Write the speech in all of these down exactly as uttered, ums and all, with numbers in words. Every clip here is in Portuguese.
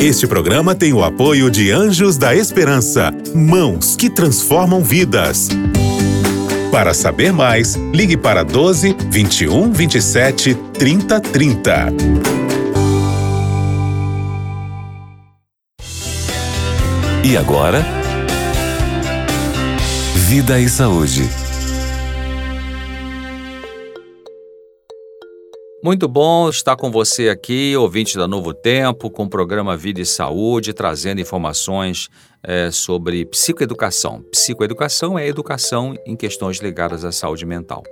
Este programa tem o apoio de Anjos da Esperança, mãos que transformam vidas. Para saber mais, ligue para doze, vinte e um, vinte e sete, trinta, trinta. E agora, Vida e Saúde. Muito bom estar com você aqui, ouvinte da Novo Tempo, com o programa Vida e Saúde, trazendo informações é, sobre psicoeducação. Psicoeducação é educação em questões ligadas à saúde mental.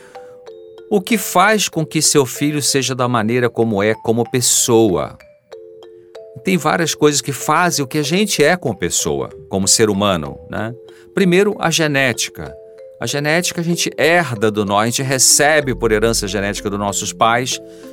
O que faz com que seu filho seja da maneira como é como pessoa? Tem várias coisas que fazem o que a gente é como pessoa, como ser humano, né? Primeiro, a genética. A genética a gente herda do nós, a gente recebe por herança genética dos nossos pais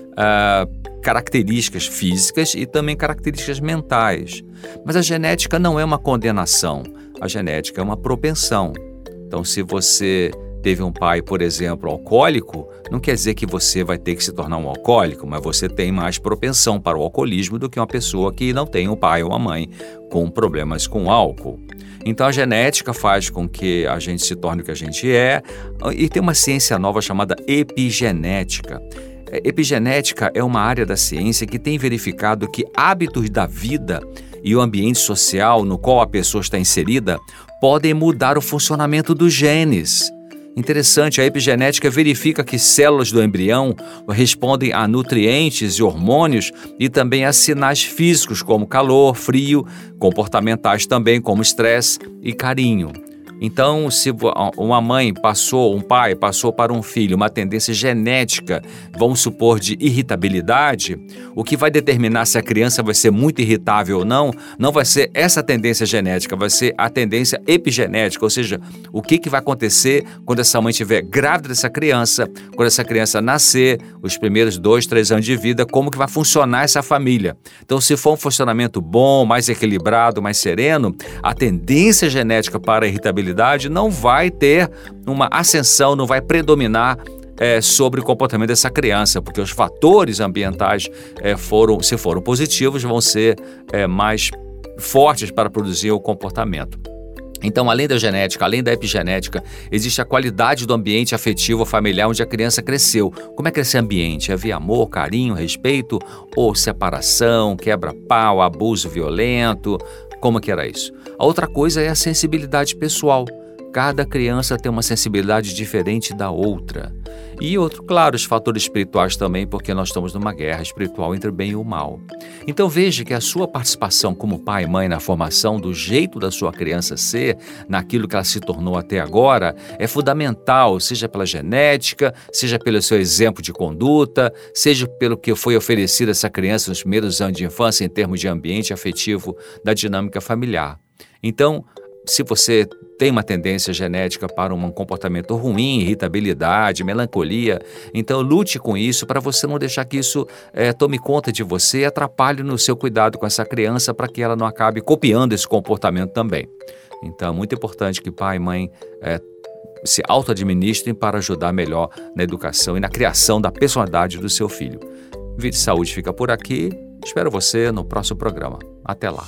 uh, características físicas e também características mentais. Mas a genética não é uma condenação, a genética é uma propensão. Então, se você teve um pai, por exemplo, alcoólico, não quer dizer que você vai ter que se tornar um alcoólico, mas você tem mais propensão para o alcoolismo do que uma pessoa que não tem um pai ou uma mãe com problemas com álcool. Então a genética faz com que a gente se torne o que a gente é, e tem uma ciência nova chamada epigenética. Epigenética é uma área da ciência que tem verificado que hábitos da vida e o ambiente social no qual a pessoa está inserida podem mudar o funcionamento dos genes. Interessante, a epigenética verifica que células do embrião respondem a nutrientes e hormônios e também a sinais físicos como calor, frio, comportamentais também como estresse e carinho. Então, se uma mãe passou, um pai passou para um filho uma tendência genética, vamos supor, de irritabilidade, o que vai determinar se a criança vai ser muito irritável ou não, não vai ser essa tendência genética, vai ser a tendência epigenética, ou seja, o que, que vai acontecer quando essa mãe estiver grávida dessa criança, quando essa criança nascer, os primeiros dois, três anos de vida, como que vai funcionar essa família. Então, se for um funcionamento bom, mais equilibrado, mais sereno, a tendência genética para a irritabilidade não vai ter uma ascensão, não vai predominar é, sobre o comportamento dessa criança, porque os fatores ambientais, é, foram, se foram positivos, vão ser é, mais fortes para produzir o comportamento. Então, além da genética, além da epigenética, existe a qualidade do ambiente afetivo familiar onde a criança cresceu. Como é que é esse ambiente? Havia amor, carinho, respeito ou separação, quebra-pau, abuso violento? Como que era isso? A outra coisa é a sensibilidade pessoal. Cada criança tem uma sensibilidade diferente da outra. E outro, claro, os fatores espirituais também, porque nós estamos numa guerra espiritual entre o bem e o mal. Então veja que a sua participação como pai e mãe na formação do jeito da sua criança ser, naquilo que ela se tornou até agora, é fundamental, seja pela genética, seja pelo seu exemplo de conduta, seja pelo que foi oferecido a essa criança nos primeiros anos de infância em termos de ambiente afetivo da dinâmica familiar. Então, se você tem uma tendência genética para um comportamento ruim, irritabilidade, melancolia, então lute com isso para você não deixar que isso é, tome conta de você e atrapalhe no seu cuidado com essa criança para que ela não acabe copiando esse comportamento também. Então é muito importante que pai e mãe é, se auto-administrem para ajudar melhor na educação e na criação da personalidade do seu filho. Vida e Saúde fica por aqui. Espero você no próximo programa. Até lá.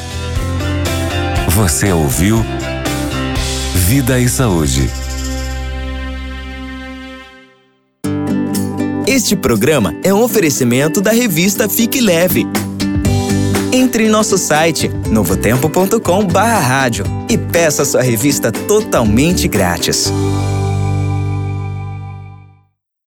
Você ouviu Vida e Saúde. Este programa é um oferecimento da revista Fique Leve. Entre em nosso site novo tempo ponto com barra rádio e peça sua revista totalmente grátis.